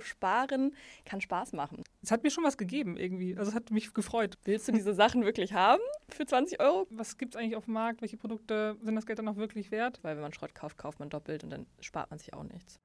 Sparen kann Spaß machen. Es hat mir schon was gegeben irgendwie. Also es hat mich gefreut. Willst du diese Sachen wirklich haben für 20 Euro? Was gibt es eigentlich auf dem Markt? Welche Produkte sind das Geld dann auch wirklich wert? Weil wenn man Schrott kauft, kauft man doppelt und dann spart man sich auch nichts.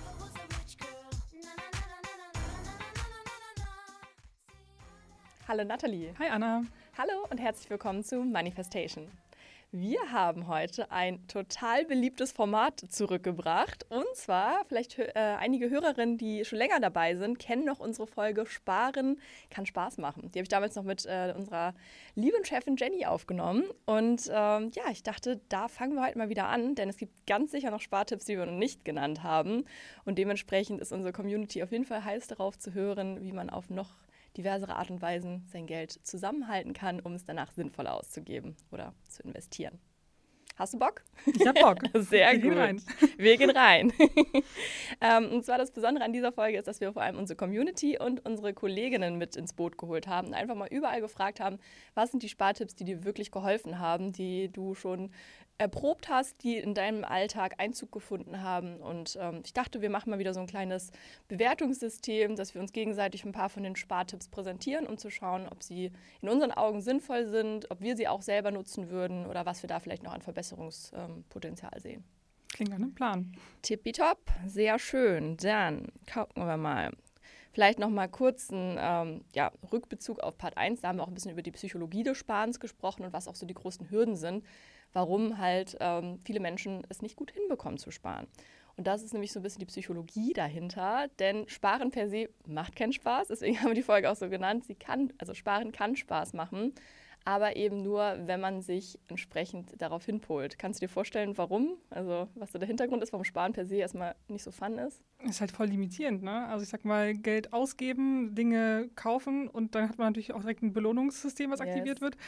Hallo Nathalie. Hi Anna. Hallo und herzlich willkommen zu Manifestation. Wir haben heute ein total beliebtes Format zurückgebracht. Und zwar, vielleicht einige Hörerinnen, die schon länger dabei sind, kennen noch unsere Folge Sparen kann Spaß machen. Die habe ich damals noch mit unserer lieben Chefin Jenny aufgenommen. Und ich dachte, da fangen wir heute mal wieder an, denn es gibt ganz sicher noch Spartipps, die wir noch nicht genannt haben. Und dementsprechend ist unsere Community auf jeden Fall heiß darauf zu hören, wie man auf noch diversere Art und Weisen sein Geld zusammenhalten kann, um es danach sinnvoll auszugeben oder zu investieren. Hast du Bock? Ich hab Bock. Sehr gut. Wir gehen rein. Wir gehen rein. Und zwar das Besondere an dieser Folge ist, dass wir vor allem unsere Community und unsere Kolleginnen mit ins Boot geholt haben und einfach mal überall gefragt haben, was sind die Spartipps, die dir wirklich geholfen haben, die du schon erprobt hast, die in deinem Alltag Einzug gefunden haben. Und ich dachte, wir machen mal wieder so ein kleines Bewertungssystem, dass wir uns gegenseitig ein paar von den Spartipps präsentieren, um zu schauen, ob sie in unseren Augen sinnvoll sind, ob wir sie auch selber nutzen würden oder was wir da vielleicht noch an Verbesserungspotenzial sehen. Klingt nach einem Plan. Tippitopp, sehr schön. Dann gucken wir mal. Vielleicht noch mal kurz einen Rückbezug auf Part 1. Da haben wir auch ein bisschen über die Psychologie des Sparens gesprochen und was auch so die großen Hürden sind, warum halt viele Menschen es nicht gut hinbekommen zu sparen. Und das ist nämlich so ein bisschen die Psychologie dahinter, denn Sparen per se macht keinen Spaß. Deswegen haben wir die Folge auch so genannt. Sparen kann Spaß machen, aber eben nur, wenn man sich entsprechend darauf hinpolt. Kannst du dir vorstellen, warum? Also was so der Hintergrund ist, warum Sparen per se erstmal nicht so fun ist? Ist halt voll limitierend, ne? Also ich sag mal, Geld ausgeben, Dinge kaufen und dann hat man natürlich auch direkt ein Belohnungssystem, was aktiviert wird.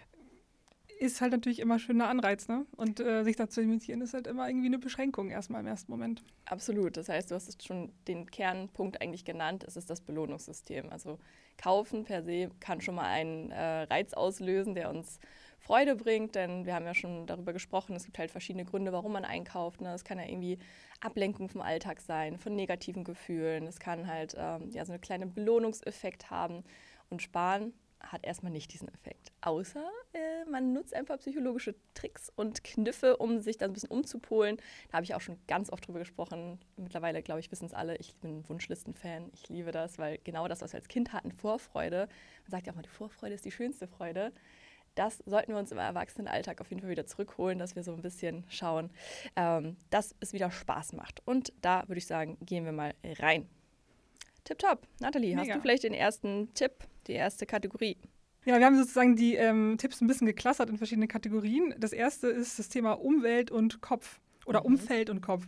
Ist halt natürlich immer ein schöner Anreiz, ne? Und sich da zu limitieren, ist halt immer irgendwie eine Beschränkung erstmal im ersten Moment. Absolut. Das heißt, du hast schon den Kernpunkt eigentlich genannt, es ist das Belohnungssystem. Also kaufen per se kann schon mal einen Reiz auslösen, der uns Freude bringt, denn wir haben ja schon darüber gesprochen, es gibt halt verschiedene Gründe, warum man einkauft. Ne? Es kann ja irgendwie Ablenkung vom Alltag sein, von negativen Gefühlen. Es kann halt so einen kleinen Belohnungseffekt haben und Sparen hat erstmal nicht diesen Effekt. Außer man nutzt einfach psychologische Tricks und Kniffe, um sich dann ein bisschen umzupolen. Da habe ich auch schon ganz oft drüber gesprochen. Mittlerweile, glaube ich, wissen es alle. Ich bin ein Wunschlisten-Fan. Ich liebe das, weil genau das, was wir als Kind hatten, Vorfreude. Man sagt ja auch mal, die Vorfreude ist die schönste Freude. Das sollten wir uns im Erwachsenenalltag auf jeden Fall wieder zurückholen, dass wir so ein bisschen schauen, dass es wieder Spaß macht. Und da würde ich sagen, gehen wir mal rein. Tipptopp. Nathalie, hast du vielleicht den ersten Tipp, die erste Kategorie? Ja, wir haben sozusagen die Tipps ein bisschen geclustert in verschiedene Kategorien. Das erste ist das Thema Umwelt und Kopf oder Umfeld und Kopf.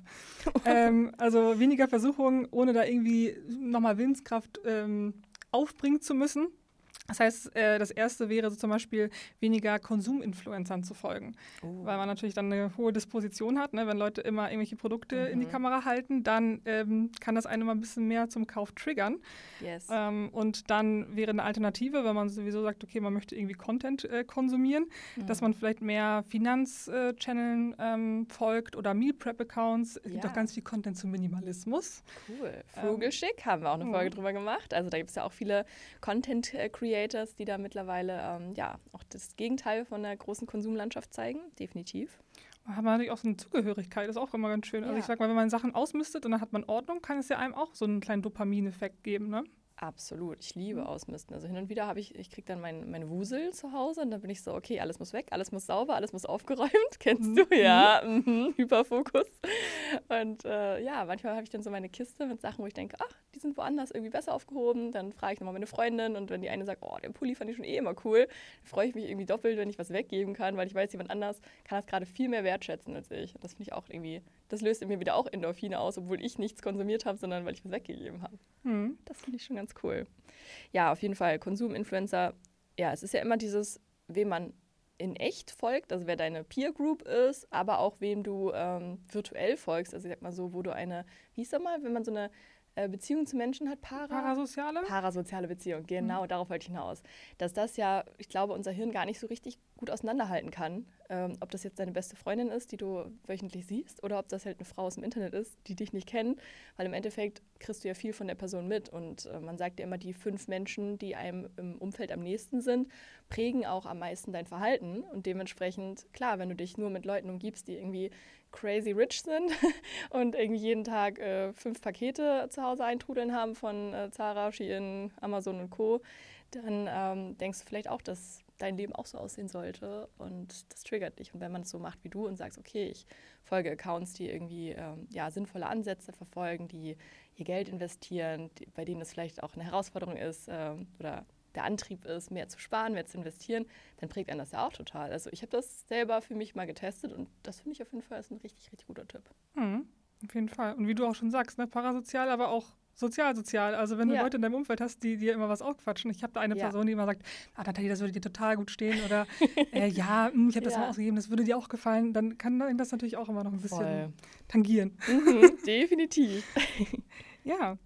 Also weniger Versuchungen, ohne da irgendwie nochmal Willenskraft aufbringen zu müssen. Das heißt, das erste wäre so zum Beispiel, weniger Konsuminfluencern zu folgen. Weil man natürlich dann eine hohe Disposition hat. Ne? Wenn Leute immer irgendwelche Produkte in die Kamera halten, dann kann das einen immer ein bisschen mehr zum Kauf triggern. Yes. Und dann wäre eine Alternative, wenn man sowieso sagt, okay, man möchte irgendwie Content konsumieren, dass man vielleicht mehr Finanzchanneln folgt oder Meal Prep Accounts. Es gibt auch ganz viel Content zum Minimalismus. Cool. Frugal Chic haben wir auch eine Folge drüber gemacht. Also da gibt es ja auch viele Content-Creators, die da mittlerweile auch das Gegenteil von der großen Konsumlandschaft zeigen, definitiv. Hat man natürlich auch so eine Zugehörigkeit, ist auch immer ganz schön. Also ich sag mal, wenn man Sachen ausmistet und dann hat man Ordnung, kann es ja einem auch so einen kleinen Dopamineffekt geben, ne? Absolut, ich liebe Ausmisten. Also hin und wieder ich kriege dann meine Wusel zu Hause und dann bin ich so, okay, alles muss weg, alles muss sauber, alles muss aufgeräumt. Kennst du? Ja, Hyperfokus. Und manchmal habe ich dann so meine Kiste mit Sachen, wo ich denke, ach, die sind woanders irgendwie besser aufgehoben. Dann frage ich nochmal meine Freundin und wenn die eine sagt, oh, den Pulli fand ich schon immer cool, dann freue ich mich irgendwie doppelt, wenn ich was weggeben kann, weil ich weiß, jemand anders kann das gerade viel mehr wertschätzen als ich. Und das finde ich auch irgendwie, das löst in mir wieder auch Endorphine aus, obwohl ich nichts konsumiert habe, sondern weil ich was weggegeben habe. Das finde ich schon ganz cool. Ja, auf jeden Fall, Konsuminfluencer, ja, es ist ja immer dieses, wem man in echt folgt, also wer deine Peer Group ist, aber auch wem du virtuell folgst, also ich sag mal so, wo du wie hieß das mal, wenn man so eine Beziehungen zu Menschen hat, Parasoziale Beziehungen, genau, darauf wollte ich hinaus. Dass das ja, ich glaube, unser Hirn gar nicht so richtig gut auseinanderhalten kann, ob das jetzt deine beste Freundin ist, die du wöchentlich siehst, oder ob das halt eine Frau aus dem Internet ist, die dich nicht kennt, weil im Endeffekt kriegst du ja viel von der Person mit und man sagt ja immer, die 5 Menschen, die einem im Umfeld am nächsten sind, prägen auch am meisten dein Verhalten und dementsprechend, klar, wenn du dich nur mit Leuten umgibst, die irgendwie crazy rich sind und irgendwie jeden Tag 5 Pakete zu Hause eintrudeln haben von Zara, Shein, Amazon und Co., dann denkst du vielleicht auch, dass dein Leben auch so aussehen sollte und das triggert dich. Und wenn man es so macht wie du und sagst, okay, ich folge Accounts, die irgendwie sinnvolle Ansätze verfolgen, die ihr Geld investieren, bei denen es vielleicht auch eine Herausforderung ist oder der Antrieb ist, mehr zu sparen, mehr zu investieren, dann prägt einen das ja auch total. Also ich habe das selber für mich mal getestet und das finde ich auf jeden Fall ist ein richtig, richtig guter Tipp. Auf jeden Fall. Und wie du auch schon sagst, ne, parasozial, aber auch sozial. Also wenn du Leute in deinem Umfeld hast, die dir immer was aufquatschen. Ich habe da eine Person, die immer sagt, Nathalie, das würde dir total gut stehen oder ich habe das mal ausgegeben, das würde dir auch gefallen. Dann kann das natürlich auch immer noch ein bisschen tangieren. Definitiv. Ja.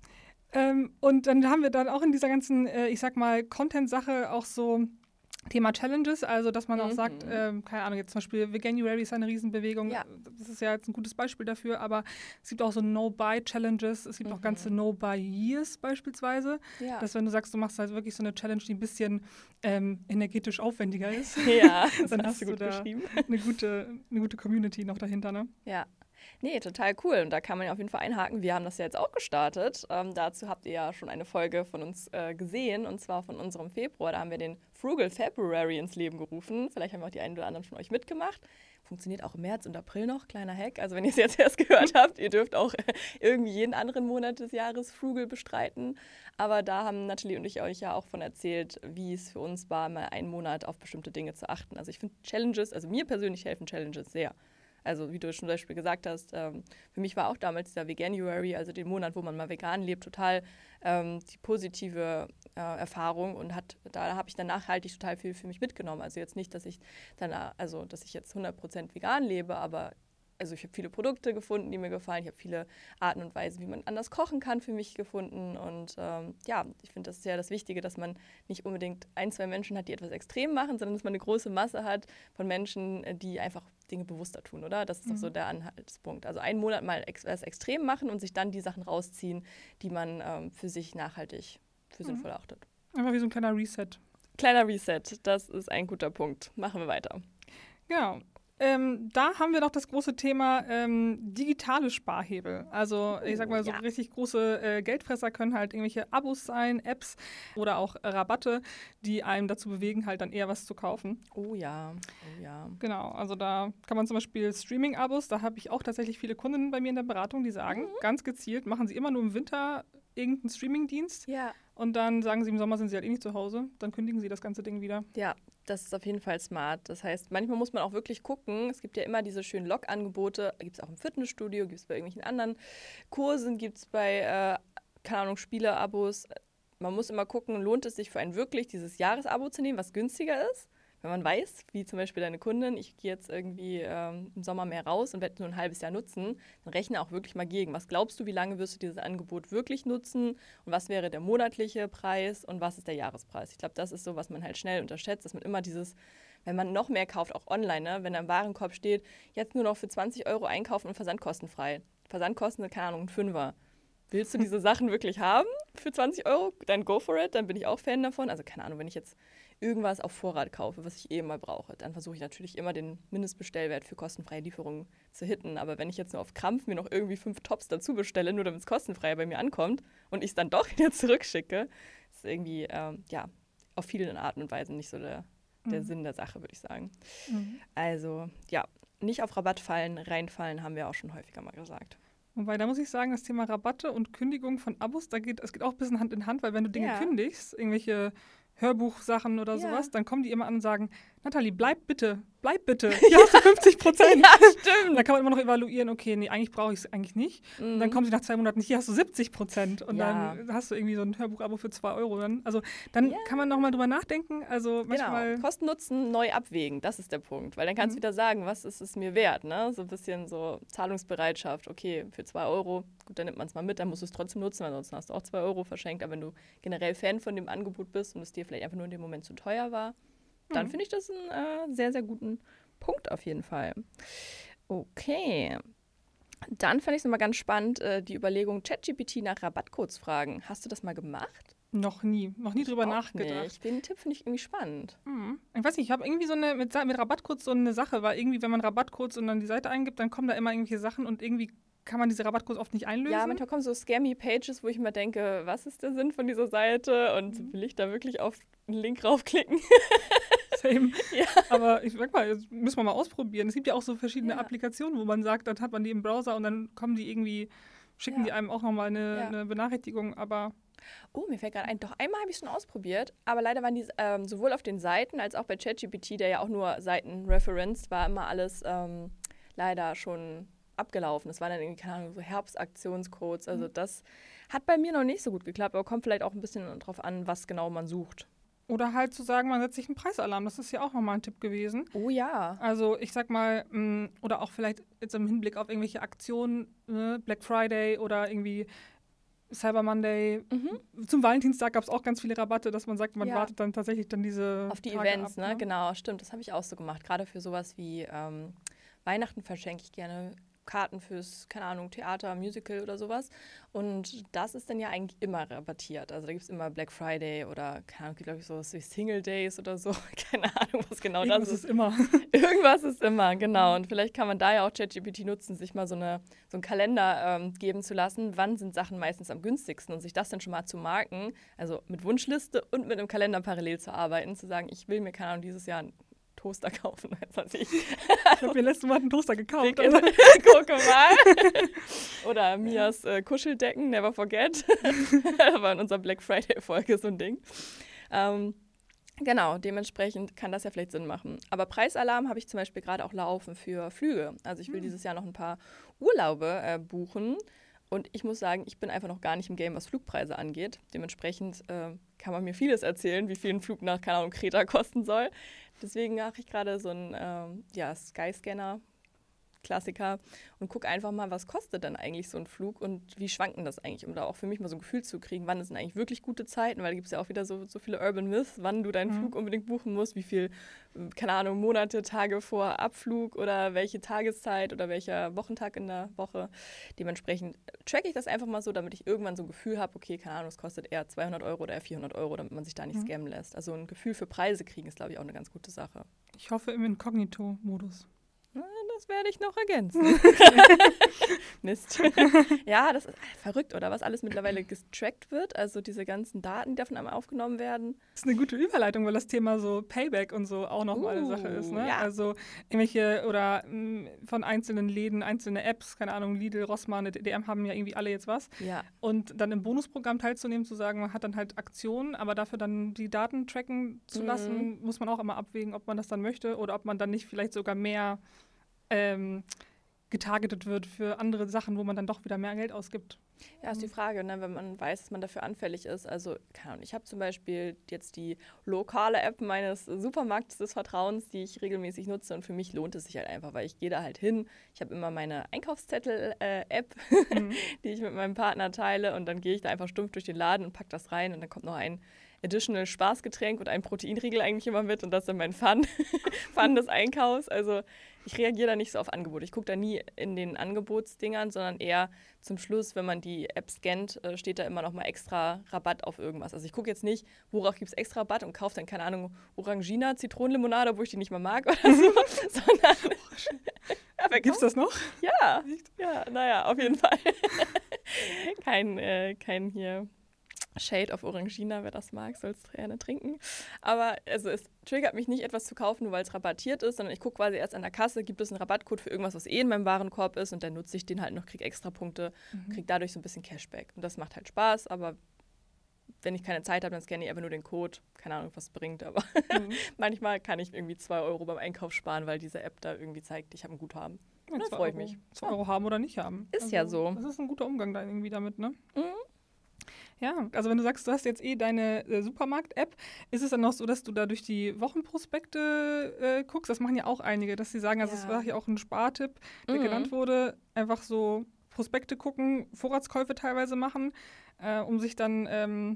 Und dann haben wir dann auch in dieser ganzen, ich sag mal, Content-Sache auch so Thema Challenges, also dass man auch sagt, keine Ahnung, jetzt zum Beispiel Veganuary ist eine Riesenbewegung, das ist ja jetzt ein gutes Beispiel dafür, aber es gibt auch so No-Buy-Challenges, es gibt auch ganze No-Buy-Years beispielsweise, dass wenn du sagst, du machst halt wirklich so eine Challenge, die ein bisschen energetisch aufwendiger ist, dann hast du da eine gute Community noch dahinter, ne? Ja. Nee, total cool. Und da kann man ja auf jeden Fall einhaken. Wir haben das ja jetzt auch gestartet. Dazu habt ihr ja schon eine Folge von uns gesehen, und zwar von unserem Februar. Da haben wir den Frugal February ins Leben gerufen. Vielleicht haben auch die einen oder anderen von euch mitgemacht. Funktioniert auch im März und April noch, kleiner Hack. Also wenn ihr es jetzt erst gehört habt, ihr dürft auch irgendwie jeden anderen Monat des Jahres Frugal bestreiten. Aber da haben Nathalie und ich euch ja auch von erzählt, wie es für uns war, mal einen Monat auf bestimmte Dinge zu achten. Also ich finde Challenges, also mir persönlich helfen Challenges sehr. Also wie du schon zum Beispiel gesagt hast, für mich war auch damals dieser Veganuary, also den Monat, wo man mal vegan lebt, total die positive Erfahrung und da habe ich dann nachhaltig total viel für mich mitgenommen. Also jetzt nicht, dass ich jetzt 100% vegan lebe, aber also ich habe viele Produkte gefunden, die mir gefallen. Ich habe viele Arten und Weisen, wie man anders kochen kann, für mich gefunden. Und ich finde, das ist ja das Wichtige, dass man nicht unbedingt 1, 2 Menschen hat, die etwas extrem machen, sondern dass man eine große Masse hat von Menschen, die einfach Dinge bewusster tun, oder? Das ist doch so der Anhaltspunkt. Also einen Monat mal etwas extrem machen und sich dann die Sachen rausziehen, die man für sich nachhaltig für sinnvoll achtet. Einfach wie so ein kleiner Reset. Kleiner Reset, das ist ein guter Punkt. Machen wir weiter. Genau. Da haben wir noch das große Thema digitale Sparhebel. Also ich sag mal, so richtig große Geldfresser können halt irgendwelche Abos sein, Apps oder auch Rabatte, die einem dazu bewegen, halt dann eher was zu kaufen. Oh ja. Genau, also da kann man zum Beispiel Streaming-Abos, da habe ich auch tatsächlich viele Kundinnen bei mir in der Beratung, die sagen, ganz gezielt machen sie immer nur im Winter irgendeinen Streaming-Dienst. Ja. Und dann sagen sie, im Sommer sind sie halt eh nicht zu Hause. Dann kündigen sie das ganze Ding wieder. Ja, das ist auf jeden Fall smart. Das heißt, manchmal muss man auch wirklich gucken. Es gibt ja immer diese schönen Log-Angebote. Gibt es auch im Fitnessstudio, gibt es bei irgendwelchen anderen Kursen, gibt es bei, Spiele-Abos. Man muss immer gucken, lohnt es sich für einen wirklich dieses Jahresabo zu nehmen, was günstiger ist? Wenn man weiß, wie zum Beispiel deine Kundin, ich gehe jetzt irgendwie im Sommer mehr raus und werde nur ein halbes Jahr nutzen, dann rechne auch wirklich mal gegen. Was glaubst du, wie lange wirst du dieses Angebot wirklich nutzen und was wäre der monatliche Preis und was ist der Jahrespreis? Ich glaube, das ist so, was man halt schnell unterschätzt, dass man immer wenn man noch mehr kauft, auch online, ne? Wenn da im Warenkorb steht, jetzt nur noch für 20 € einkaufen und versandkostenfrei. Versandkosten, keine Ahnung, ein Fünfer. Willst du diese Sachen wirklich haben für 20 €? Dann go for it, dann bin ich auch Fan davon. Also keine Ahnung, wenn ich jetzt irgendwas auf Vorrat kaufe, was ich mal brauche, dann versuche ich natürlich immer den Mindestbestellwert für kostenfreie Lieferungen zu hitten. Aber wenn ich jetzt nur auf Krampf mir noch irgendwie 5 Tops dazu bestelle, nur damit es kostenfrei bei mir ankommt und ich es dann doch wieder zurückschicke, ist irgendwie auf vielen Arten und Weisen nicht so der Sinn der Sache, würde ich sagen. Also nicht auf Rabatt reinfallen, haben wir auch schon häufiger mal gesagt. Wobei, da muss ich sagen, das Thema Rabatte und Kündigung von Abos, es geht auch ein bisschen Hand in Hand, weil wenn du Dinge kündigst, irgendwelche Hörbuchsachen oder sowas, dann kommen die immer an und sagen, Nathalie, bleib bitte. Hier hast du 50%. Ja, stimmt. Da kann man immer noch evaluieren, okay, nee, eigentlich brauche ich es eigentlich nicht. Und dann kommt sie nach 2 Monaten, hier hast du 70%. Und dann hast du irgendwie so ein Hörbuch-Abo für 2 Euro. Dann kann man nochmal drüber nachdenken. Also manchmal Kosten-Nutzen neu abwägen, das ist der Punkt. Weil dann kannst du wieder sagen, was ist es mir wert, ne? So ein bisschen so Zahlungsbereitschaft. Okay, für 2 Euro, gut, dann nimmt man es mal mit, dann musst du es trotzdem nutzen, weil ansonsten hast du auch 2 Euro verschenkt. Aber wenn du generell Fan von dem Angebot bist und es dir vielleicht einfach nur in dem Moment zu teuer war, dann finde ich das einen sehr, sehr guten Punkt auf jeden Fall. Okay. Dann fand ich es nochmal ganz spannend, die Überlegung, ChatGPT nach Rabattcodes fragen. Hast du das mal gemacht? Noch nie drüber nachgedacht. Nicht. Den Tipp finde ich irgendwie spannend. Ich weiß nicht, ich habe irgendwie so eine, mit Rabattcodes so eine Sache, weil irgendwie, wenn man Rabattcodes und dann die Seite eingibt, dann kommen da immer irgendwelche Sachen und irgendwie kann man diese Rabattcodes oft nicht einlösen. Ja, manchmal kommen so scammy Pages, wo ich immer denke, was ist der Sinn von dieser Seite und will ich da wirklich auf einen Link raufklicken? Same. Ja. Aber ich sag mal, das müssen wir mal ausprobieren. Es gibt ja auch so verschiedene Applikationen, wo man sagt, dann hat man die im Browser und dann kommen die irgendwie, schicken die einem auch nochmal eine Benachrichtigung, aber... Oh, mir fällt gerade ein, doch einmal habe ich es schon ausprobiert, aber leider waren die sowohl auf den Seiten als auch bei ChatGPT, der ja auch nur Seiten referenced, war immer alles leider schon abgelaufen. Das waren dann irgendwie, keine Ahnung, so Herbstaktionscodes. Also das hat bei mir noch nicht so gut geklappt, aber kommt vielleicht auch ein bisschen drauf an, was genau man sucht. Oder halt zu sagen, man setzt sich einen Preisalarm. Das ist ja auch nochmal ein Tipp gewesen. Oh ja. Also ich sag mal, oder auch vielleicht jetzt im Hinblick auf irgendwelche Aktionen, Black Friday oder irgendwie Cyber Monday. Zum Valentinstag gab es auch ganz viele Rabatte, dass man sagt, man wartet dann tatsächlich dann diese auf die Tage Events, ab, ne? Genau, stimmt. Das habe ich auch so gemacht. Gerade für sowas wie Weihnachten verschenke ich gerne Karten fürs, keine Ahnung, Theater, Musical oder sowas. Und das ist dann ja eigentlich immer rabattiert. Also da gibt es immer Black Friday oder, keine Ahnung, glaube ich, sowas wie Single Days oder so. Keine Ahnung, was genau das ist. Irgendwas ist immer. Irgendwas ist immer, genau. Und vielleicht kann man da ja auch ChatGPT nutzen, sich mal so einen Kalender geben zu lassen. Wann sind Sachen meistens am günstigsten? Und sich das dann schon mal zu marken, also mit Wunschliste und mit einem Kalender parallel zu arbeiten, zu sagen, ich will mir, keine Ahnung, dieses Jahr einen Toaster kaufen. Ich habe mir letztes Mal einen Toaster gekauft. Gucke mal. Oder Mias Kuscheldecken, never forget. Das war in unserer Black Friday-Folge so ein Ding. Genau, dementsprechend kann das ja vielleicht Sinn machen. Aber Preisalarm habe ich zum Beispiel gerade auch laufen für Flüge. Also ich will dieses Jahr noch ein paar Urlaube buchen. Und ich muss sagen, ich bin einfach noch gar nicht im Game, was Flugpreise angeht. Dementsprechend kann man mir vieles erzählen, wie viel ein Flug nach, keine Ahnung, Kreta kosten soll. Deswegen mache ich gerade so einen Skyscanner, Klassiker, und gucke einfach mal, was kostet denn eigentlich so ein Flug und wie schwanken das eigentlich, um da auch für mich mal so ein Gefühl zu kriegen, wann sind eigentlich wirklich gute Zeiten, weil da gibt es ja auch wieder so viele Urban Myths, wann du deinen Flug unbedingt buchen musst, wie viel, keine Ahnung, Monate, Tage vor Abflug oder welche Tageszeit oder welcher Wochentag in der Woche. Dementsprechend tracke ich das einfach mal so, damit ich irgendwann so ein Gefühl habe, okay, keine Ahnung, es kostet eher 200 Euro oder eher 400 Euro, damit man sich da nicht scammen lässt. Also ein Gefühl für Preise kriegen ist, glaube ich, auch eine ganz gute Sache. Ich hoffe im Inkognito-Modus. Das werde ich noch ergänzen. Mist. Ja, das ist verrückt, oder? Was alles mittlerweile getrackt wird. Also diese ganzen Daten, die davon einmal aufgenommen werden. Das ist eine gute Überleitung, weil das Thema so Payback und so auch nochmal eine Sache ist. Ne? Ja. Also irgendwelche oder von einzelnen Läden, einzelne Apps, keine Ahnung, Lidl, Rossmann, DM haben ja irgendwie alle jetzt was. Ja. Und dann im Bonusprogramm teilzunehmen, zu sagen, man hat dann halt Aktionen, aber dafür dann die Daten tracken zu lassen, muss man auch immer abwägen, ob man das dann möchte oder ob man dann nicht vielleicht sogar mehr getargetet wird für andere Sachen, wo man dann doch wieder mehr Geld ausgibt. Ja, ist die Frage, ne, wenn man weiß, dass man dafür anfällig ist. Also, keine Ahnung, ich habe zum Beispiel jetzt die lokale App meines Supermarkts des Vertrauens, die ich regelmäßig nutze, und für mich lohnt es sich halt einfach, weil ich gehe da halt hin. Ich habe immer meine Einkaufszettel-App, die ich mit meinem Partner teile, und dann gehe ich da einfach stumpf durch den Laden und packe das rein, und dann kommt noch ein additional Spaßgetränk und ein Proteinriegel eigentlich immer mit, und das ist dann mein Fun des Einkaufs. Also ich reagiere da nicht so auf Angebote. Ich gucke da nie in den Angebotsdingern, sondern eher zum Schluss, wenn man die App scannt, steht da immer noch mal extra Rabatt auf irgendwas. Also ich gucke jetzt nicht, worauf gibt es extra Rabatt, und kaufe dann, keine Ahnung, Orangina, Zitronenlimonade, obwohl ich die nicht mal mag oder so, sondern... Gibt's das noch? Ja, naja, auf jeden Fall. Kein hier... Shade of Orangina, wer das mag, soll es gerne trinken. Aber also es triggert mich nicht, etwas zu kaufen, nur weil es rabattiert ist, sondern ich gucke quasi erst an der Kasse, gibt es einen Rabattcode für irgendwas, was in meinem Warenkorb ist, und dann nutze ich den halt noch, kriege extra Punkte, kriege dadurch so ein bisschen Cashback. Und das macht halt Spaß, aber wenn ich keine Zeit habe, dann scanne ich einfach nur den Code. Keine Ahnung, was es bringt, aber manchmal kann ich irgendwie 2 Euro beim Einkauf sparen, weil diese App da irgendwie zeigt, ich habe ein Guthaben. Ja, da freue ich mich. 2 Euro haben oder nicht haben. Ist ja so. Das ist ein guter Umgang da irgendwie damit, ne? Mhm. Ja, also wenn du sagst, du hast jetzt deine Supermarkt-App, ist es dann noch so, dass du da durch die Wochenprospekte guckst? Das machen ja auch einige, dass sie sagen, also das war ja auch ein Spartipp, der genannt wurde, einfach so Prospekte gucken, Vorratskäufe teilweise machen, um sich dann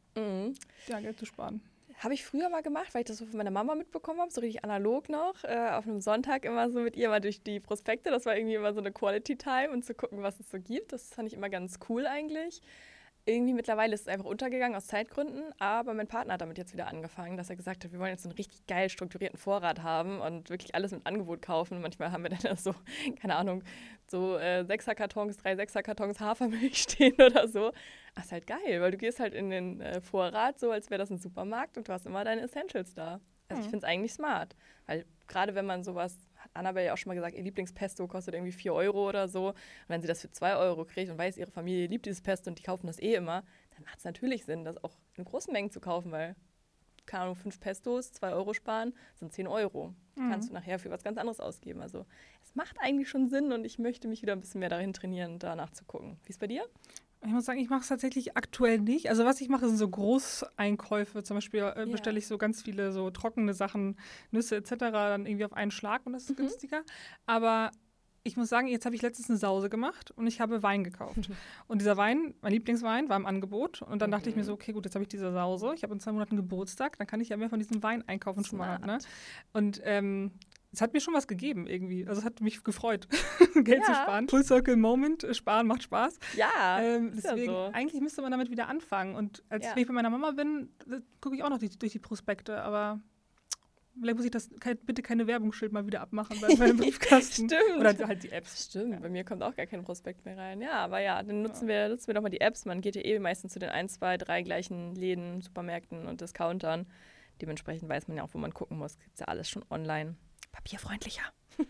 Geld zu sparen. Habe ich früher mal gemacht, weil ich das so von meiner Mama mitbekommen habe, so richtig analog noch, auf einem Sonntag immer so mit ihr mal durch die Prospekte. Das war irgendwie immer so eine Quality Time und zu gucken, was es so gibt. Das fand ich immer ganz cool eigentlich. Irgendwie mittlerweile ist es einfach untergegangen aus Zeitgründen, aber mein Partner hat damit jetzt wieder angefangen, dass er gesagt hat, wir wollen jetzt einen richtig geil strukturierten Vorrat haben und wirklich alles mit Angebot kaufen. Manchmal haben wir dann so, keine Ahnung, so 6er-Kartons, 3 6er-Kartons Hafermilch stehen oder so. Das ist halt geil, weil du gehst halt in den Vorrat, so als wäre das ein Supermarkt und du hast immer deine Essentials da. Also ich finde es eigentlich smart, weil gerade wenn man sowas, hat Annabelle ja auch schon mal gesagt, ihr Lieblingspesto kostet irgendwie 4 Euro oder so. Und wenn sie das für 2 Euro kriegt und weiß, ihre Familie liebt dieses Pesto und die kaufen das immer, dann macht es natürlich Sinn, das auch in großen Mengen zu kaufen, weil, keine Ahnung, 5 Pestos, 2 Euro sparen, sind 10 Euro. Die kannst du nachher für was ganz anderes ausgeben. Also es macht eigentlich schon Sinn und ich möchte mich wieder ein bisschen mehr dahin trainieren, danach zu gucken. Wie ist bei dir? Ich muss sagen, ich mache es tatsächlich aktuell nicht. Also was ich mache, sind so Großeinkäufe. Zum Beispiel bestelle ich so ganz viele so trockene Sachen, Nüsse etc. dann irgendwie auf einen Schlag und das ist günstiger. Aber ich muss sagen, jetzt habe ich letztens eine Sause gemacht und ich habe Wein gekauft. Und dieser Wein, mein Lieblingswein, war im Angebot. Und dann dachte ich mir so, okay, gut, jetzt habe ich diese Sause. Ich habe in 2 Monaten Geburtstag, dann kann ich ja mehr von diesem Wein einkaufen schon mal. Ne? Und es hat mir schon was gegeben irgendwie. Also es hat mich gefreut, Geld zu sparen. Full Circle Moment, sparen macht Spaß. Ja, deswegen, eigentlich müsste man damit wieder anfangen. Und als ich bei meiner Mama bin, gucke ich auch noch durch die Prospekte. Aber vielleicht muss ich bitte keine Werbungsschild mal wieder abmachen bei meinem Briefkasten. Stimmt. Oder halt die Apps. Stimmt, bei mir kommt auch gar kein Prospekt mehr rein. Ja, aber ja, dann nutzen wir doch mal die Apps. Man geht ja meistens zu den 1, 2, 3 gleichen Läden, Supermärkten und Discountern. Dementsprechend weiß man ja auch, wo man gucken muss. Gibt es ja alles schon online. Papierfreundlicher.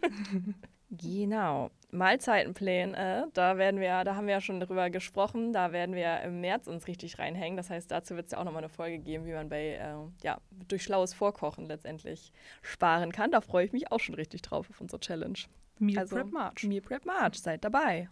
Genau. Mahlzeitenpläne, da haben wir ja schon drüber gesprochen, da werden wir im März uns richtig reinhängen. Das heißt, dazu wird es ja auch nochmal eine Folge geben, wie man durch schlaues Vorkochen letztendlich sparen kann. Da freue ich mich auch schon richtig drauf auf unsere Challenge. Meal Prep March. Meal Prep March, seid dabei.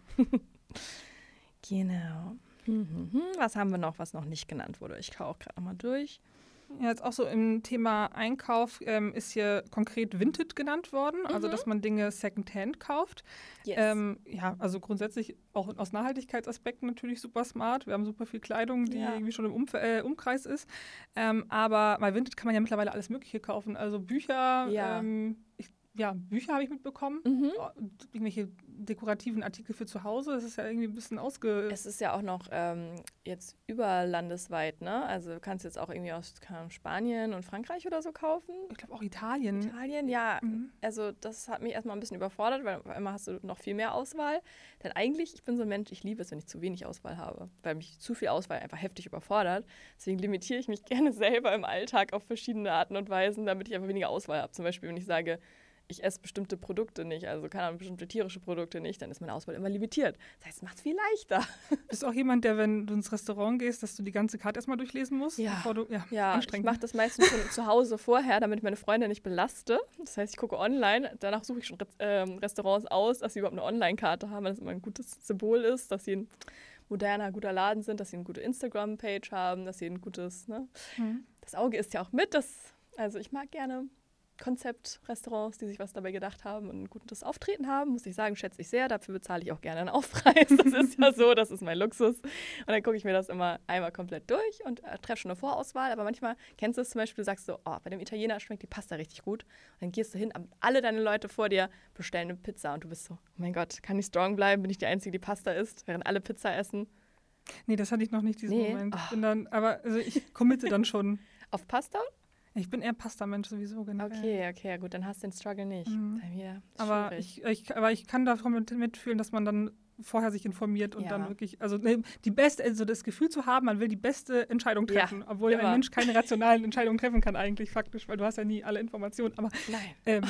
Genau. Was haben wir noch, was noch nicht genannt wurde? Ich schaue auch gerade nochmal durch. Ja, jetzt auch so im Thema Einkauf ist hier konkret Vinted genannt worden, also dass man Dinge Secondhand kauft. Yes. Also grundsätzlich auch aus Nachhaltigkeitsaspekten natürlich super smart. Wir haben super viel Kleidung, die irgendwie schon im Umkreis ist. Aber bei Vinted kann man ja mittlerweile alles Mögliche kaufen. Also Bücher, Bücher habe ich mitbekommen. Irgendwelche dekorativen Artikel für zu Hause. Das ist ja irgendwie ein bisschen Es ist ja auch noch jetzt überlandesweit, ne? Also du kannst jetzt auch irgendwie aus Spanien und Frankreich oder so kaufen. Ich glaube auch Italien. Italien, ja. Also das hat mich erstmal ein bisschen überfordert, weil auf einmal hast du noch viel mehr Auswahl. Denn eigentlich, ich bin so ein Mensch, ich liebe es, wenn ich zu wenig Auswahl habe, weil mich zu viel Auswahl einfach heftig überfordert. Deswegen limitiere ich mich gerne selber im Alltag auf verschiedene Arten und Weisen, damit ich einfach weniger Auswahl habe. Zum Beispiel, wenn ich sage, ich esse bestimmte Produkte nicht, also keine Ahnung, bestimmte tierische Produkte nicht, dann ist meine Auswahl immer limitiert. Das heißt, es macht es viel leichter. Bist du auch jemand, der, wenn du ins Restaurant gehst, dass du die ganze Karte erstmal durchlesen musst? Ja, bevor du, ich mache das meistens schon zu Hause vorher, damit ich meine Freunde nicht belaste. Das heißt, ich gucke online, danach suche ich schon Restaurants aus, dass sie überhaupt eine Online-Karte haben, weil das immer ein gutes Symbol ist, dass sie ein moderner, guter Laden sind, dass sie eine gute Instagram-Page haben, dass sie ein gutes, ne? Das Auge isst ja auch mit, also ich mag gerne Konzeptrestaurants, die sich was dabei gedacht haben und ein gutes Auftreten haben, muss ich sagen, schätze ich sehr. Dafür bezahle ich auch gerne einen Aufpreis. Das ist ja so, das ist mein Luxus. Und dann gucke ich mir das immer einmal komplett durch und treffe schon eine Vorauswahl. Aber manchmal kennst du es zum Beispiel, du sagst so, bei dem Italiener schmeckt die Pasta richtig gut. Und dann gehst du hin, alle deine Leute vor dir bestellen eine Pizza und du bist so, oh mein Gott, kann ich strong bleiben? Bin ich die Einzige, die Pasta isst, während alle Pizza essen? Nee, das hatte ich noch nicht, diesen Moment. Ich committe dann schon. Auf Pasta? Ich bin eher Pasta-Mensch sowieso, genau. Okay, gut, dann hast du den Struggle nicht. Bei mir aber ich kann davon mitfühlen, dass man dann vorher sich informiert und dann wirklich, das Gefühl zu haben, man will die beste Entscheidung treffen, obwohl ein Mensch keine rationalen Entscheidungen treffen kann eigentlich faktisch, weil du hast ja nie alle Informationen, aber nein.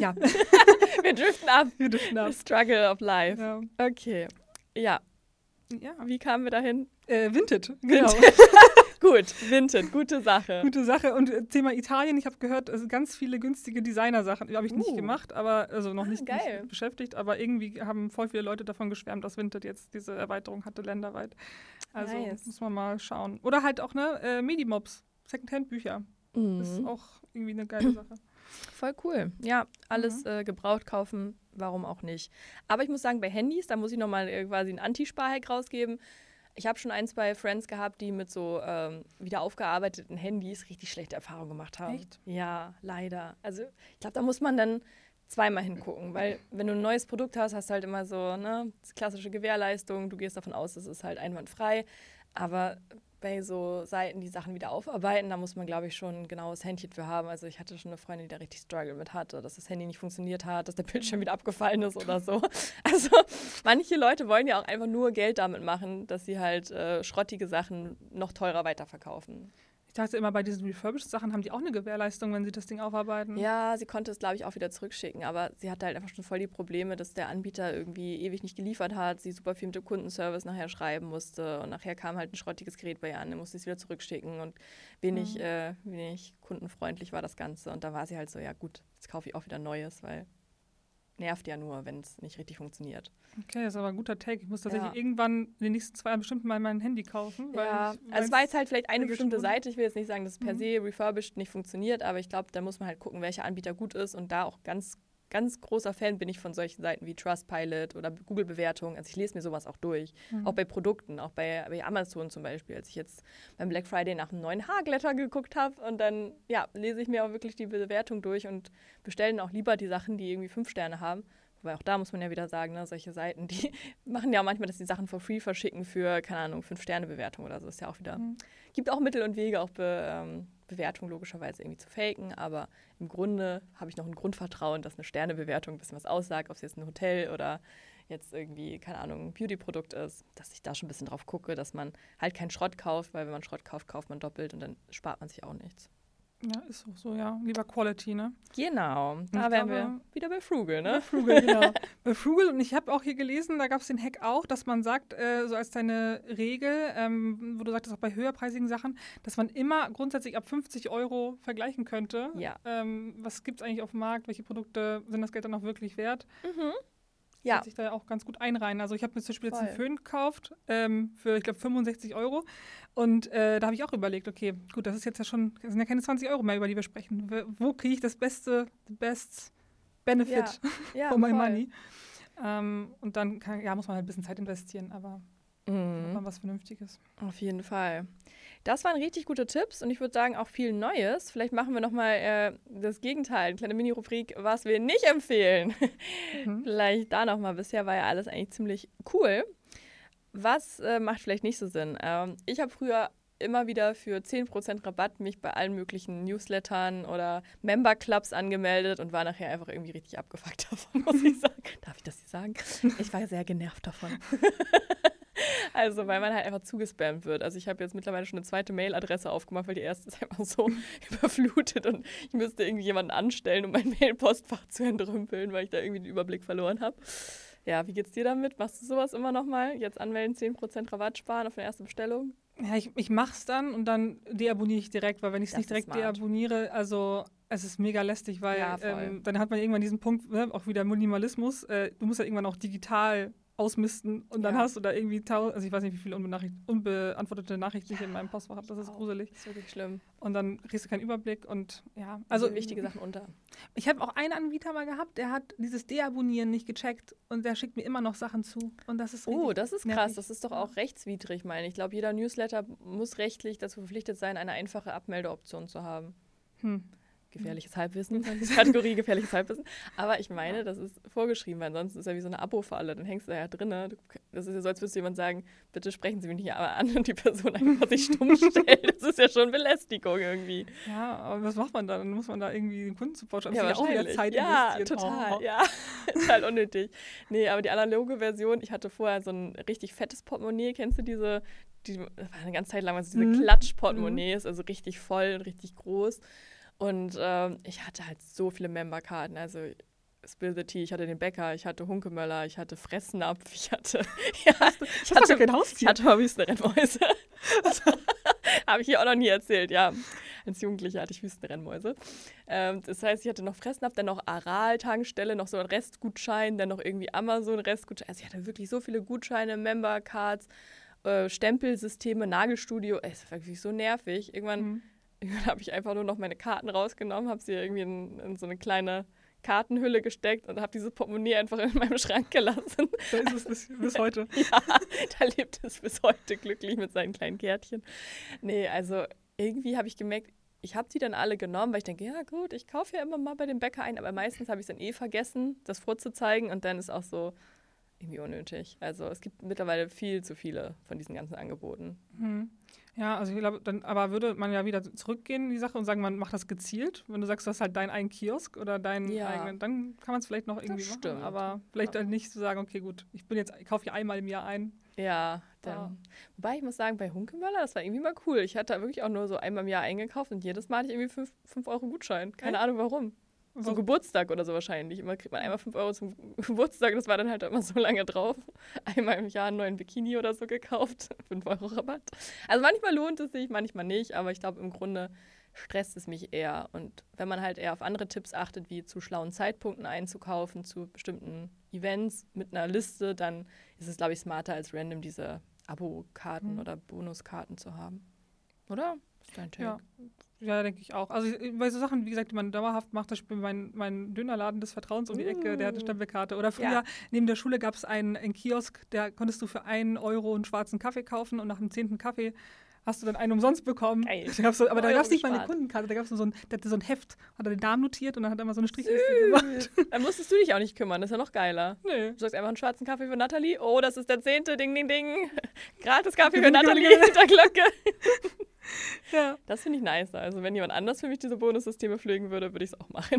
Wir driften ab. The struggle of life. Ja. Okay, ja. Wie kamen wir dahin? Vinted, genau. Gut, Vinted, gute Sache. Gute Sache. Und Thema Italien, ich habe gehört, es sind ganz viele günstige Designer-Sachen. Habe ich nicht gemacht, aber also noch nicht mit beschäftigt, aber irgendwie haben voll viele Leute davon geschwärmt, dass Vinted jetzt diese Erweiterung hatte, länderweit. Also muss man mal schauen. Oder halt auch Medimobs, Secondhand-Bücher. Ist auch irgendwie eine geile Sache. Voll cool. Ja, alles gebraucht kaufen, warum auch nicht. Aber ich muss sagen, bei Handys, da muss ich nochmal quasi einen Anti-Spar-Hack rausgeben. Ich habe schon 2 Friends gehabt, die mit so wieder aufgearbeiteten Handys richtig schlechte Erfahrungen gemacht haben. Echt? Ja, leider. Also ich glaube, da muss man dann zweimal hingucken, weil wenn du ein neues Produkt hast, hast du halt immer so das klassische Gewährleistung. Du gehst davon aus, es ist halt einwandfrei. Aber bei so Seiten, die Sachen wieder aufarbeiten, da muss man, glaube ich, schon ein genaues Händchen für haben. Also ich hatte schon eine Freundin, die da richtig Struggle mit hatte, dass das Handy nicht funktioniert hat, dass der Bildschirm wieder abgefallen ist oder so. Also manche Leute wollen ja auch einfach nur Geld damit machen, dass sie halt schrottige Sachen noch teurer weiterverkaufen. Ich dachte immer, bei diesen Refurbished-Sachen haben die auch eine Gewährleistung, wenn sie das Ding aufarbeiten. Ja, sie konnte es, glaube ich, auch wieder zurückschicken, aber sie hatte halt einfach schon voll die Probleme, dass der Anbieter irgendwie ewig nicht geliefert hat, sie super viel mit dem Kundenservice nachher schreiben musste und nachher kam halt ein schrottiges Gerät bei ihr an, dann musste es wieder zurückschicken und wenig kundenfreundlich war das Ganze und da war sie halt so, ja gut, jetzt kaufe ich auch wieder Neues, weil nervt ja nur, wenn es nicht richtig funktioniert. Okay, das ist aber ein guter Take. Ich muss tatsächlich irgendwann in den nächsten 2 Jahren bestimmt mal mein Handy kaufen. Also es war jetzt halt vielleicht eine bestimmte Seite. Ich will jetzt nicht sagen, dass es per se refurbished nicht funktioniert, aber ich glaube, da muss man halt gucken, welcher Anbieter gut ist und da auch ganz großer Fan bin ich von solchen Seiten wie Trustpilot oder Google-Bewertungen. Also ich lese mir sowas auch durch. Auch bei Produkten, auch bei Amazon zum Beispiel. Als ich jetzt beim Black Friday nach einem neuen Haarglätter geguckt habe und dann lese ich mir auch wirklich die Bewertung durch und bestelle dann auch lieber die Sachen, die irgendwie 5 Sterne haben. Wobei auch da muss man ja wieder sagen, solche Seiten, die machen ja auch manchmal, dass die Sachen for free verschicken für, keine Ahnung, 5-Sterne-Bewertung oder so. Ist ja auch wieder, gibt auch Mittel und Wege, auch Bewertung logischerweise irgendwie zu faken, aber im Grunde habe ich noch ein Grundvertrauen, dass eine Sternebewertung ein bisschen was aussagt, ob es jetzt ein Hotel oder jetzt irgendwie, keine Ahnung, ein Beauty-Produkt ist, dass ich da schon ein bisschen drauf gucke, dass man halt keinen Schrott kauft, weil wenn man Schrott kauft, kauft man doppelt und dann spart man sich auch nichts. Ja, ist auch so, ja. Lieber Quality, ne? Genau. Da wären wir wieder bei Frugal, ne? Bei Frugal, genau. Bei Frugal, und ich habe auch hier gelesen, da gab es den Hack auch, dass man sagt, so als deine Regel, wo du sagtest, auch bei höherpreisigen Sachen, dass man immer grundsätzlich ab 50 € vergleichen könnte. Ja. Was gibt es eigentlich auf dem Markt? Welche Produkte sind das Geld dann auch wirklich wert? Ja. Kann sich da ja auch ganz gut einreihen. Also ich habe mir zum Beispiel jetzt einen Föhn gekauft für, ich glaube, 65 €. Und da habe ich auch überlegt, okay, gut, das ist jetzt ja schon, das sind ja keine 20 € mehr, über die wir sprechen. Wo kriege ich das best Benefit for my money? Und dann muss man halt ein bisschen Zeit investieren, aber hat man was Vernünftiges. Auf jeden Fall. Das waren richtig gute Tipps und ich würde sagen auch viel Neues. Vielleicht machen wir nochmal das Gegenteil, eine kleine Mini-Rubrik, was wir nicht empfehlen. Vielleicht da nochmal. Bisher war ja alles eigentlich ziemlich cool. Was macht vielleicht nicht so Sinn? Ich habe früher immer wieder für 10% Rabatt mich bei allen möglichen Newslettern oder Member-Clubs angemeldet und war nachher einfach irgendwie richtig abgefuckt davon, muss ich sagen. Darf ich das hier sagen? Ich war sehr genervt davon. Also, weil man halt einfach zugespammt wird. Also ich habe jetzt mittlerweile schon eine zweite Mailadresse aufgemacht, weil die erste ist einfach so überflutet und ich müsste irgendwie jemanden anstellen, um mein Mailpostfach zu entrümpeln, weil ich da irgendwie den Überblick verloren habe. Ja, wie geht's dir damit? Machst du sowas immer noch mal? Jetzt anmelden, 10% Rabatt sparen auf eine erste Bestellung? Ja, ich mach's dann und dann deabonniere ich direkt, weil wenn ich es nicht direkt deabonniere, also es ist mega lästig, weil dann hat man irgendwann diesen Punkt, auch wieder Minimalismus, du musst ja irgendwann auch digital ausmisten und dann hast du da irgendwie also ich weiß nicht, wie viele unbeantwortete Nachrichten ich in meinem Postfach habe, das ist gruselig. Das ist wirklich schlimm. Und dann kriegst du keinen Überblick und also wichtige Sachen unter. Ich habe auch einen Anbieter mal gehabt, der hat dieses Deabonnieren nicht gecheckt und der schickt mir immer noch Sachen zu und das ist das ist krass, nervig. Das ist doch auch rechtswidrig, meine ich. Ich glaube, jeder Newsletter muss rechtlich dazu verpflichtet sein, eine einfache Abmeldeoption zu haben. Gefährliches Halbwissen, Kategorie gefährliches Halbwissen. Aber ich meine, das ist vorgeschrieben, weil ansonsten ist ja wie so eine Abo-Falle. Dann hängst du da ja drin. Das ist ja so, als würdest du jemand sagen, bitte sprechen Sie mich nicht an und die Person einfach sich stumm stellt. Das ist ja schon Belästigung irgendwie. Ja, aber was macht man dann? Dann muss man da irgendwie den Kundensupport schaffen. Ja, auch wieder Zeit investieren. Ja, total. Ja, total unnötig. Nee, aber die analoge Version, ich hatte vorher so ein richtig fettes Portemonnaie. Kennst du das war eine ganze Zeit lang, diese Klatsch-Portemonnaies, also richtig voll und richtig groß. Und ich hatte halt so viele Memberkarten, also Spill the Tea, ich hatte den Bäcker, ich hatte Hunkemöller, ich hatte Fressnapf, ich hatte kein Haustier. Ich hatte mal Wüstenrennmäuse. Habe ich hier auch noch nie erzählt, ja. Als Jugendliche hatte ich Wüstenrennmäuse. Das heißt, ich hatte noch Fressnapf, dann noch Aral-Tankstelle, noch so einen Restgutschein, dann noch irgendwie Amazon-Restgutschein. Also ich hatte wirklich so viele Gutscheine, Member-Cards, Stempelsysteme, Nagelstudio. Es war wirklich so nervig. Irgendwann habe ich einfach nur noch meine Karten rausgenommen, habe sie irgendwie in so eine kleine Kartenhülle gesteckt und habe dieses Portemonnaie einfach in meinem Schrank gelassen. Da ist es bis heute. Ja, da lebt es bis heute glücklich mit seinen kleinen Kärtchen. Nee, also irgendwie habe ich gemerkt, ich habe die dann alle genommen, weil ich denke, ja gut, ich kaufe ja immer mal bei dem Bäcker ein, aber meistens habe ich es dann vergessen, das vorzuzeigen und dann ist auch so irgendwie unnötig. Also es gibt mittlerweile viel zu viele von diesen ganzen Angeboten. Ja, also ich glaube, dann aber würde man ja wieder zurückgehen in die Sache und sagen, man macht das gezielt. Wenn du sagst, du hast halt deinen eigenen Kiosk oder deinen eigenen, dann kann man es vielleicht noch irgendwie machen. Aber vielleicht halt nicht zu sagen, okay, gut, ich kaufe hier einmal im Jahr ein. Ja, dann. Wobei ich muss sagen, bei Hunkemöller, das war irgendwie mal cool. Ich hatte da wirklich auch nur so einmal im Jahr eingekauft und jedes Mal hatte ich irgendwie 5 Euro Gutschein. Keine Ahnung warum. Zum Geburtstag oder so wahrscheinlich. Immer kriegt man einmal 5 Euro zum Geburtstag. Das war dann halt immer so lange drauf. Einmal im Jahr einen neuen Bikini oder so gekauft. 5 Euro Rabatt. Also manchmal lohnt es sich, manchmal nicht. Aber ich glaube, im Grunde stresst es mich eher. Und wenn man halt eher auf andere Tipps achtet, wie zu schlauen Zeitpunkten einzukaufen, zu bestimmten Events mit einer Liste, dann ist es, glaube ich, smarter, als random diese Abo-Karten oder Bonuskarten zu haben. Oder? Das ist dein Take. Ja, denke ich auch. Also bei so Sachen, wie gesagt, die man dauerhaft macht, das Spiel mein Dönerladen des Vertrauens um die Ecke, der hatte Stempelkarte. Oder früher, neben der Schule gab es einen Kiosk, da konntest du für 1 Euro einen schwarzen Kaffee kaufen und nach dem 10. Kaffee hast du dann einen umsonst bekommen. Aber da gab es nicht mal eine Kundenkarte, da gab es der hatte so ein Heft, hat er den Namen notiert und dann hat er mal so eine Strichliste gemacht. Dann musstest du dich auch nicht kümmern, das ist ja noch geiler. Nee. Du sagst einfach einen schwarzen Kaffee für Nathalie. Oh, das ist der 10. Ding, ding, ding. Gratis Kaffee für Nathalie hinter Glocke. Ja. Das finde ich nicer. Also wenn jemand anders für mich diese Bonussysteme pflegen würde, würde ich es auch machen.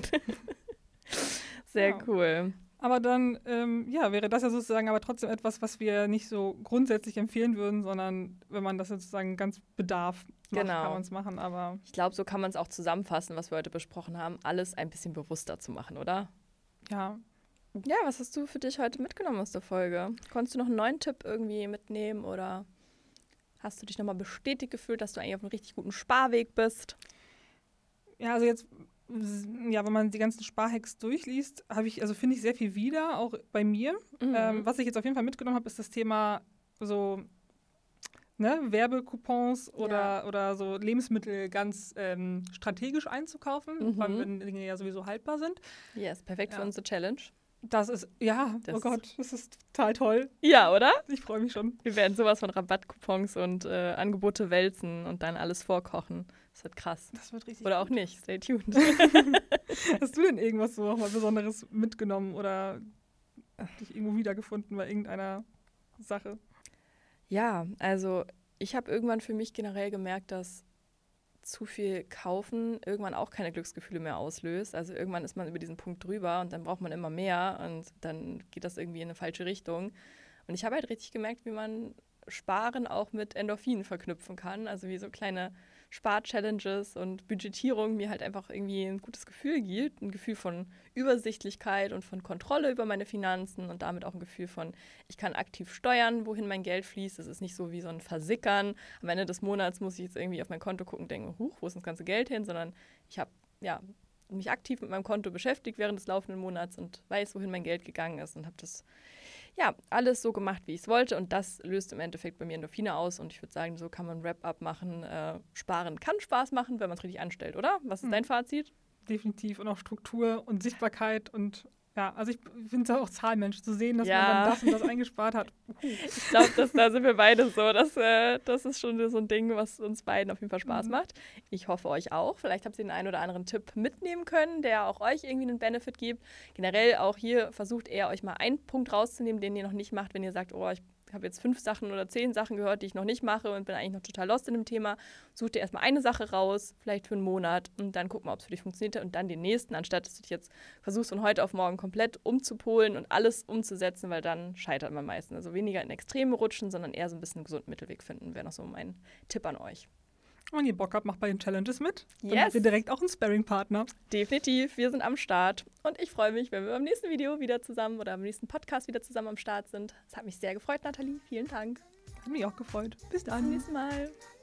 Sehr cool. Aber dann, wäre das ja sozusagen aber trotzdem etwas, was wir nicht so grundsätzlich empfehlen würden, sondern wenn man das sozusagen ganz Bedarf macht, kann man es machen. Aber ich glaube, so kann man es auch zusammenfassen, was wir heute besprochen haben, alles ein bisschen bewusster zu machen, oder? Ja. Ja, was hast du für dich heute mitgenommen aus der Folge? Konntest du noch einen neuen Tipp irgendwie mitnehmen oder hast du dich nochmal bestätigt gefühlt, dass du eigentlich auf einem richtig guten Sparweg bist? Ja, also jetzt, wenn man die ganzen Sparhacks durchliest, finde ich sehr viel wieder, auch bei mir. Was ich jetzt auf jeden Fall mitgenommen habe, ist das Thema so Werbekupons oder so Lebensmittel ganz strategisch einzukaufen, vor allem wenn Dinge ja sowieso haltbar sind. Yes, perfekt für unsere Challenge. Das ist, oh Gott, das ist total toll. Ja, oder? Ich freue mich schon. Wir werden sowas von Rabattcoupons und Angebote wälzen und dann alles vorkochen. Das wird krass. Das wird richtig Oder gut. auch nicht. Stay tuned. Hast du denn irgendwas so mal Besonderes mitgenommen oder dich irgendwo wiedergefunden bei irgendeiner Sache? Ja, also ich habe irgendwann für mich generell gemerkt, dass zu viel kaufen irgendwann auch keine Glücksgefühle mehr auslöst. Also irgendwann ist man über diesen Punkt drüber und dann braucht man immer mehr und dann geht das irgendwie in eine falsche Richtung. Und ich habe halt richtig gemerkt, wie man Sparen auch mit Endorphinen verknüpfen kann. Also wie so kleine Spar-Challenges und Budgetierung mir halt einfach irgendwie ein gutes Gefühl gibt. Ein Gefühl von Übersichtlichkeit und von Kontrolle über meine Finanzen und damit auch ein Gefühl von, ich kann aktiv steuern, wohin mein Geld fließt. Es ist nicht so wie so ein Versickern. Am Ende des Monats muss ich jetzt irgendwie auf mein Konto gucken und denken, wo ist das ganze Geld hin? Sondern ich habe mich aktiv mit meinem Konto beschäftigt während des laufenden Monats und weiß, wohin mein Geld gegangen ist und habe das alles so gemacht, wie ich es wollte. Und das löst im Endeffekt bei mir Endorphine aus. Und ich würde sagen, so kann man Wrap-up machen. Sparen kann Spaß machen, wenn man es richtig anstellt, oder? Was ist dein Fazit? Definitiv. Und auch Struktur und Sichtbarkeit und also ich finde es auch Zahlmensch zu sehen, dass man dann das und das eingespart hat. Ich glaube, da sind wir beide so. Das ist schon so ein Ding, was uns beiden auf jeden Fall Spaß macht. Ich hoffe, euch auch. Vielleicht habt ihr den einen oder anderen Tipp mitnehmen können, der auch euch irgendwie einen Benefit gibt. Generell auch hier versucht eher, euch mal einen Punkt rauszunehmen, den ihr noch nicht macht, wenn ihr sagt, oh, ich habe jetzt 5 Sachen oder 10 Sachen gehört, die ich noch nicht mache und bin eigentlich noch total lost in dem Thema. Such dir erstmal eine Sache raus, vielleicht für einen Monat und dann guck mal, ob es für dich funktioniert und dann den nächsten, anstatt dass du dich jetzt versuchst, von heute auf morgen komplett umzupolen und alles umzusetzen, weil dann scheitert man meistens. Also weniger in Extreme rutschen, sondern eher so ein bisschen einen gesunden Mittelweg finden, wäre noch so mein Tipp an euch. Wenn ihr Bock habt, macht bei den Challenges mit. Dann habt Yes. ihr direkt auch einen Sparring-Partner. Definitiv, wir sind am Start. Und ich freue mich, wenn wir beim nächsten Video wieder zusammen oder beim nächsten Podcast wieder zusammen am Start sind. Es hat mich sehr gefreut, Nathalie. Vielen Dank. Hat mich auch gefreut. Bis Bis zum dann. nächsten Mal.